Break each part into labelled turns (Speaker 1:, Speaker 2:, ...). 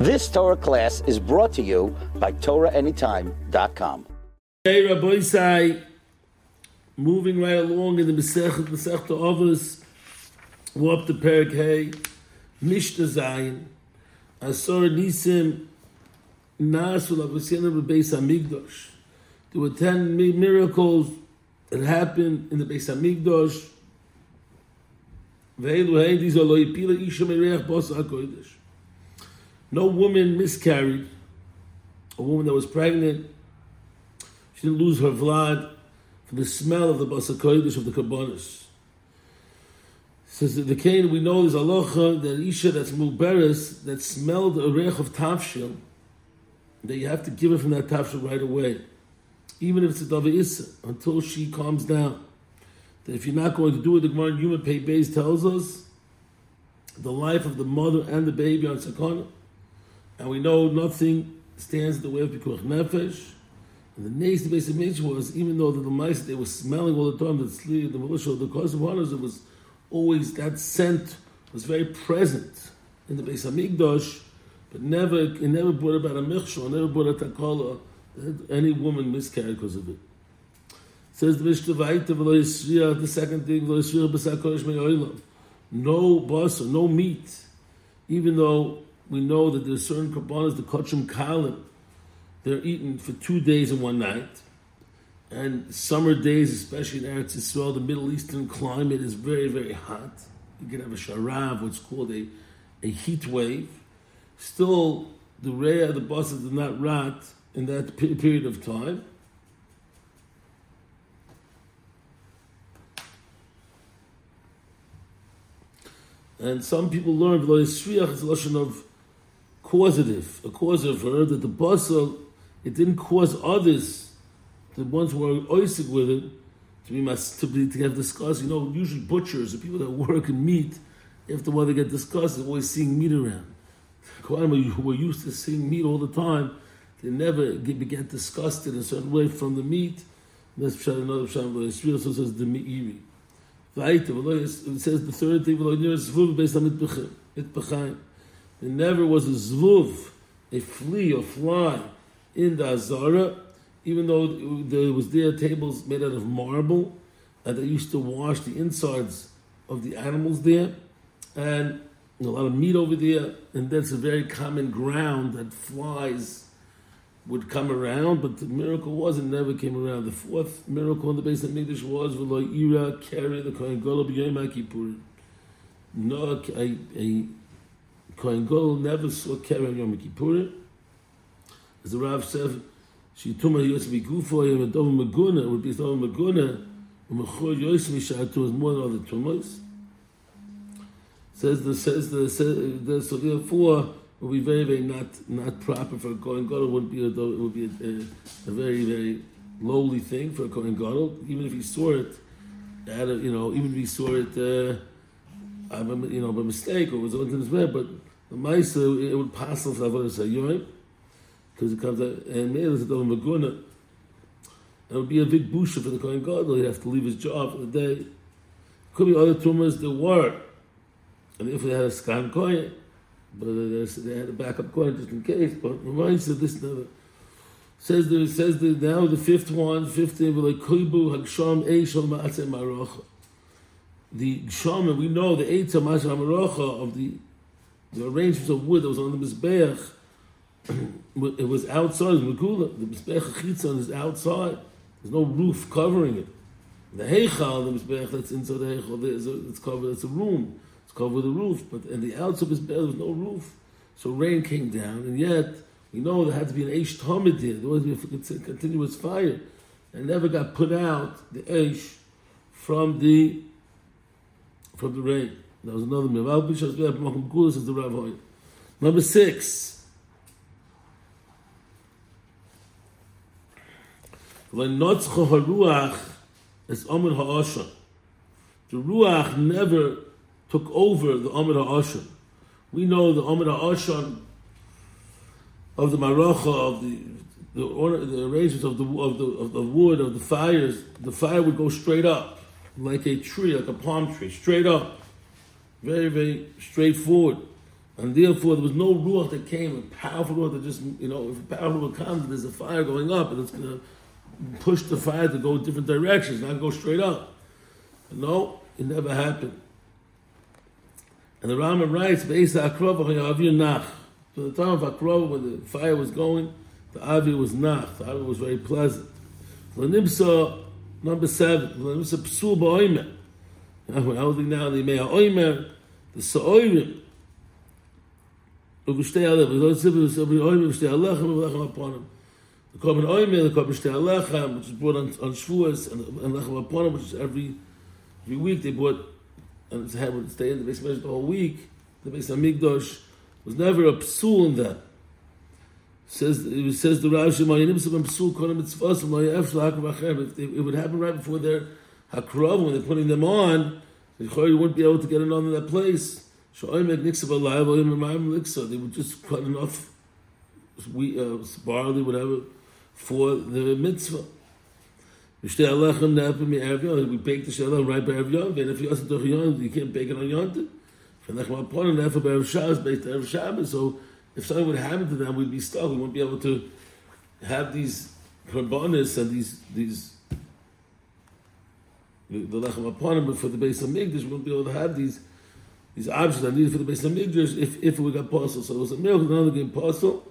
Speaker 1: This Torah class is brought to you by TorahAnytime.com.
Speaker 2: Hey, Rabbi Isai, moving right along in the Masechet Avos, we're up to Perek Hey, Mishnah Zayin, Asor Nisim, Nasul Avosina Beis Hamikdash. There were 10 miracles that happened in the Beis Hamikdash. Ve'elu Hey, these are Lo Yipila Isha Mereach Basa HaKodesh. No woman miscarried. A woman that was pregnant, she didn't lose her vlad from the smell of the Basa Kodesh of the Kabbanis. Says that the Cain, we know there's halacha that Isha that's Muberes, that smelled a reich of tafshil, that you have to give her from that tafshil right away, even if it's a Dava Issa, until she calms down. That if you're not going to do it, the Gemara in Yuma Pei Beis tells us the life of the mother and the baby on Sakana. And we know nothing stands in the way of Pikuach Nefesh. And the next Beis Hamikdash was, even though the mice they were smelling all the time, the militia, the cause of honors, it was always that scent was very present in the Beis Hamikdash, but it never brought about a michshol, never brought a takala that any woman miscarried because of it. Says the Mishnah Vayta v'lo yisriach, the second thing, v'lo yisriach b'sak kodesh me'olam. No basa, no meat, even though we know that there's certain kabbalas, the kachim kalim, they're eaten for 2 days and 1 night. And summer days, especially in Eretz Yisrael, the Middle Eastern climate is very, very hot. You can have a sharav, what's called a heat wave. Still, the reya, the basa did not rot in that period of time. And some people learn v'lo yisriach is a lashon of causative, a cause of her, that the basal, it didn't cause others, the ones who were oisig with it, to get discussed. You know, usually butchers, the people that work in meat, after a while they get discussed, they're always seeing meat around. Who were used to seeing meat all the time, they never get disgusted in a certain way from the meat. That's another Pshat. It also says the me'iri. It says the third thing, there never was a zvuv, a flea or fly in the Azara, even though there was tables made out of marble, and they used to wash the insides of the animals there, and a lot of meat over there, and that's a very common ground that flies would come around, but the miracle was it never came around. The fourth miracle in the Beis Hamikdash was v'lo ira carry the Kohen Gadol b'yom HaKippur. No, a Kohen Gadol never saw carry on Yom Kippur. As the Rav said, she tumah yos b'gufo yom adov maguna, would be adov maguna, u'mechor yos mishatu is more than other tumahs. So therefore would be very, very not proper for a Kohen Gadol. It would be a very, very lowly thing for a Kohen Gadol, even if he saw it, even if he saw it, by mistake or was into his bed. But the Maisa, it would pass off Avodas Hayoim because it comes out and made us a Maguna. It would be a big busha for the Kohen Gadol. He'd have to leave his job for the day. Could be other tumors there were, and if they had a Skan Kohen. But they had a backup coin just in case. But reminds us this never says now the fifth thing like koibu hagsham eishal ma'atzeh maracha. The gsham, we know the eitz of ma'atzeh maracha of the arrangements of wood that was on the mizbeach. It was outside the megula. The mizbeach chitzon is outside. There's no roof covering it. The heichal, the mizbeach that's inside the heichal, it's covered. It's a room. Covered with a roof, but in the outside of his bed there was no roof. So rain came down, and yet we know there had to be an Eish Tamid there. There was a continuous fire, and never got put out the Eish from the rain. That was another mitzvah. Says the Rav Hoyer. Number 6. When Notzcha Haruach is Amr Ha'ashan. The Ruach never took over the Amr HaAshan. We know the Amr HaAshan of the Maracha, of the arrangements of the wood, of the fires. The fire would go straight up, like a tree, like a palm tree, straight up. Very, very straightforward. And therefore, there was no ruach that came, a powerful ruach that just, if a powerful ruach comes, there's a fire going up, and it's going to push the fire to go different directions, not go straight up. But no, it never happened. And the Rambam writes, Be'esa Akrova Avir Nach. So the time of Akrova, when the fire was going, the Avir was Nach. The Avir was very pleasant. L'nimsa, number 7, L'nimsa Psul Ba'oimer. We're holding now the Mea Oimer, the Sa'oirim. Uv'shtei Alech. We don't say Oimer, Uv'shtei Alechem, Uv'lechem upon him. The Korban Oimer, the Korban Shtei Alechem, which is brought on Shavuos, and Lechem upon him, which is every week they brought, and it would stay in the Beis Hamikdash the whole week. The Beis Hamikdash was never a psul in that. Says the Rav Shema, psul if it would happen right before their hakrav, when they're putting them on, you wouldn't be able to get it on in that place. They would just cut enough barley, whatever, for the mitzvah. We bake the shalom right by Erev Yom, and if you ask the you can't bake it on Yom Tov. So if something would happen to them, we'd be stuck. We wouldn't be able to have these korbanos and these the lechem upon him for the Beis Hamikdash. We wouldn't be able to have these objects that are needed for the Beis Hamikdash if we got apostle. So it was a miracle, another game apostle,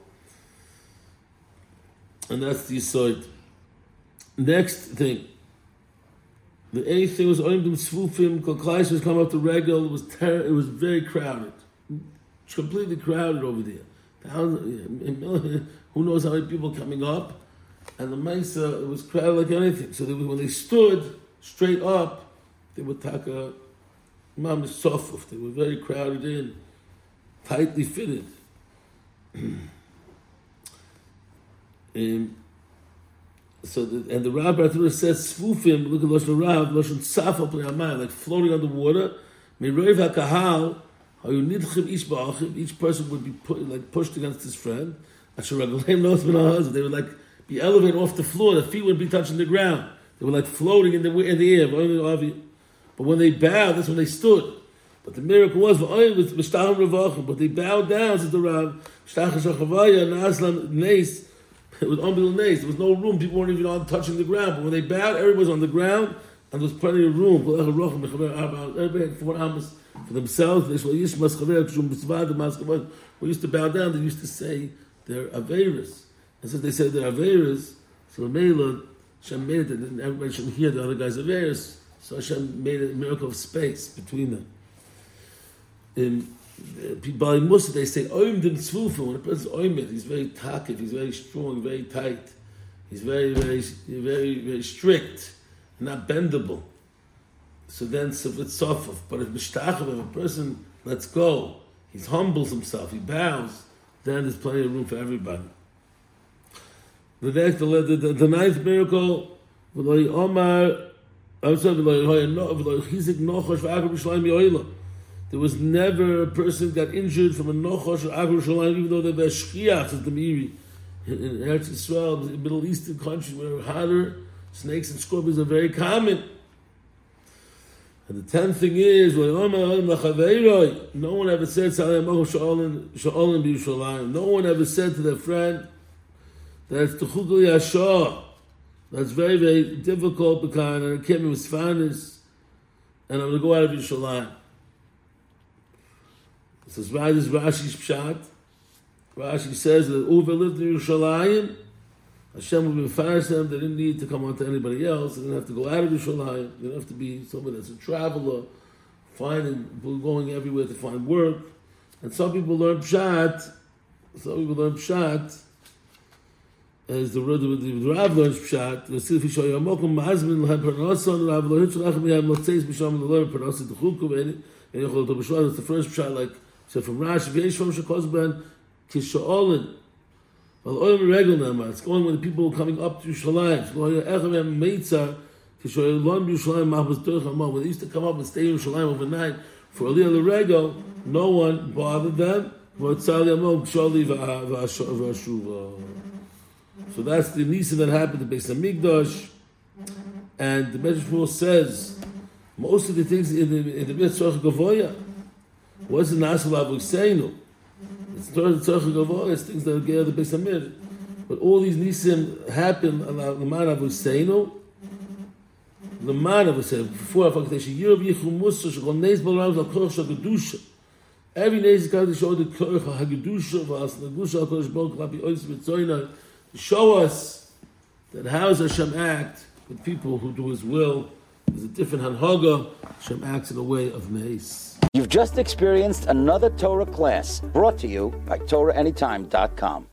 Speaker 2: and that's the Yisod. Next thing, the 8th thing was Oimdim Tzvufim. Kol Klais was coming up to Regel. It was very crowded, completely crowded over there. Who knows how many people coming up, and the Mesa, it was crowded like anything. So when they stood straight up, they would take a mamish sofuf. They were very crowded in, tightly fitted. And the Rav Bartura says Svufim, look at Lashon Rav, Lashon Tzaf al Pnei, like floating on the water. Meroiv HaKahal, each person would be pushed against his friend. They would be elevated off the floor. The feet wouldn't be touching the ground. They were floating in the air. But when they bowed, that's when they stood. But the miracle was, but they bowed down, says the Rav. It was unbelievable nice. There was no room. People weren't even on touching the ground. But when they bowed, everyone was on the ground, and there was plenty of room. Everybody had 4 amos for themselves. We used to bow down. They used to say they're Averis. And since they said they're Averis, so Hashem made it, and everybody should hear the other guy's Averis. So Hashem made a miracle of space between them. By Musa, they say Oim din Tzvufim. When a person's Oimid, he's very takif, he's very strong, very tight. He's very, very, very, very strict, not bendable. So then it's sofaf. But if Mishtachov, if a person lets go, he humbles himself, he bows, then there's plenty of room for everybody. The 9th miracle, there was never a person got injured from a nochosh or agro shalayim, even though there were shchiach, as the Meiri. In Eretz Yisrael, the Middle Eastern countries where hotter, snakes and scorpions are very common. And the 10th thing is, no one ever said, no one ever said to their friend, that's Techukul Yashah. That's very, very difficult, because and it came with Sfanis, and I'm going to go out of Yerushalayim. So this is Rashi's Pshat. Rashi says that Uva lived in Yerushalayim. Hashem would be fast them. They didn't need to come on to anybody else. They didn't have to go out of Yerushalayim. They didn't have to be somebody that's a traveler, going everywhere to find work. And some people learn Pshat. As the Rav learns Pshat. That's the first Pshat, like, so from Rashi, it's going when the people are coming up to Yerushalayim. When they used to come up and stay in Yerushalayim overnight for Aliyah L'Regel, no one bothered them. So that's the Nisa that happened to Beis Hamikdash. And the Medrash says most of the things in the Mitzvah Gavoya wasn't Nasal Avuseinu. It's things that are the Beis Hamikdash. But all these nisim happen the man of Huseinu. The man of Huseinu. Before Hakadosh Yirav Yichum Musa Shechol Neis Balaram Zakoch Shakadusha. Every Neis got to show the Koch Hagedusha Vas Nagusha Hakadosh Baruch Hu Ois Mitzoyna. Show us that how does Hashem act with people who do His will. There's a different Hanhaga. Hashem acts in a way of Meis.
Speaker 1: You've just experienced another Torah class brought to you by TorahAnytime.com.